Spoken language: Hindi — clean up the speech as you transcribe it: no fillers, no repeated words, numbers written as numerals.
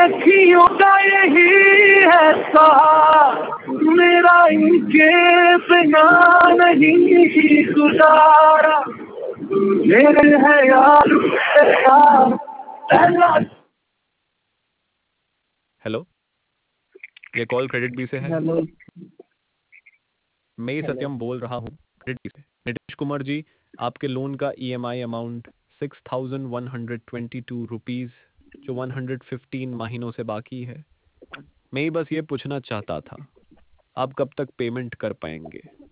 अखियों का यही है साथ, मेरा इनके बिना नहीं गुजारा, मेरे है यार पहला। हेलो, ये कॉल क्रेडिट बी से है। हेलो। मैं ही सत्यम बोल रहा हूँ क्रेडिट बी से। नीतीश कुमार जी, आपके लोन का ईएमआई अमाउंट 6,122 रुपीज़ जो 115 महीनों से बाकी है। मैं ही बस ये पूछना चाहता था, आप कब तक पेमेंट कर पाएंगे?